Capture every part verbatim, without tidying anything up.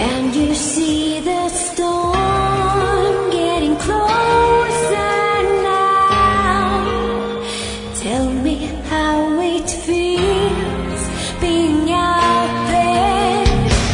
And you see the storm getting closer now. Tell me how it feels being out there.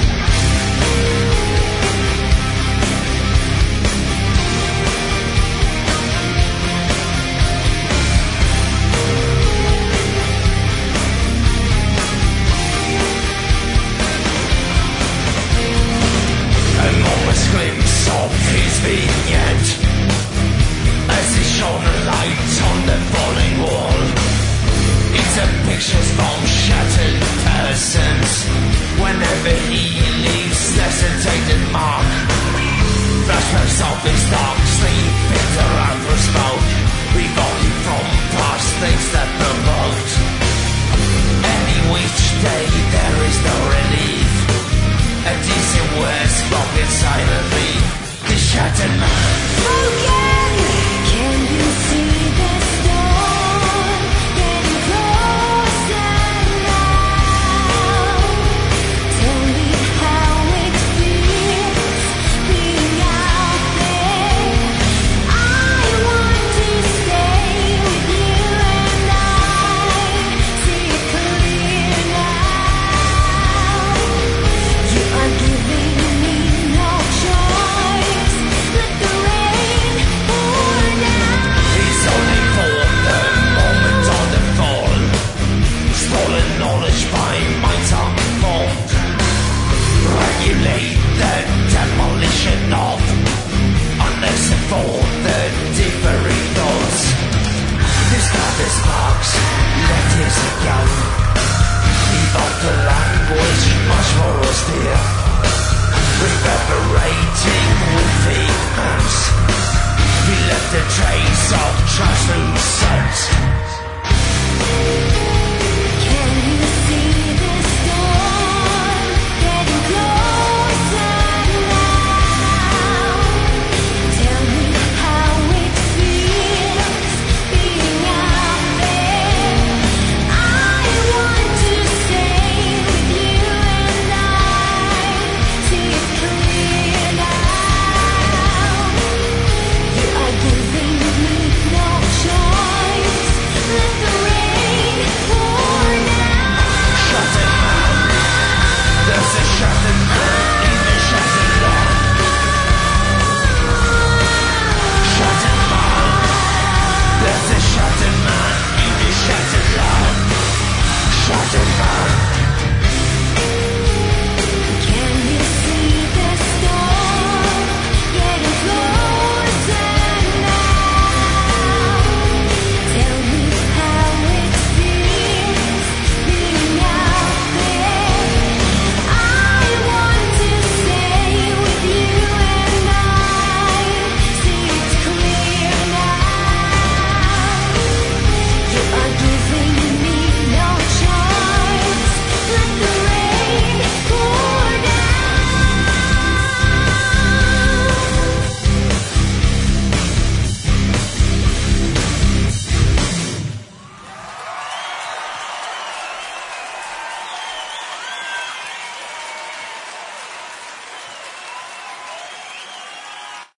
A moment's glimpse of his vignette as he shone a light on the falling wall. It's a picture from shattered persons. Whenever he leaves, there's a tainted mark. Flashbacks of his dark sleep, bitter out for smoke, revolting from past things that provoked. Any which day there is no relief. A decent word spoken silently. The shattered man. Again, can you see the storm getting closer now? Tell me how it feels being out there. I want to stay with you and I see it clear now. You are giving me no choice. Let the rain pour down. He's only for the moment on the fall. Stolen knowledge by minds unformed. Regulate the demolition of unnecessary for the differing thoughts. This time the sparks left years ago. Evolved a language much more austere, reverberating with ignorance. He left a trace of trust through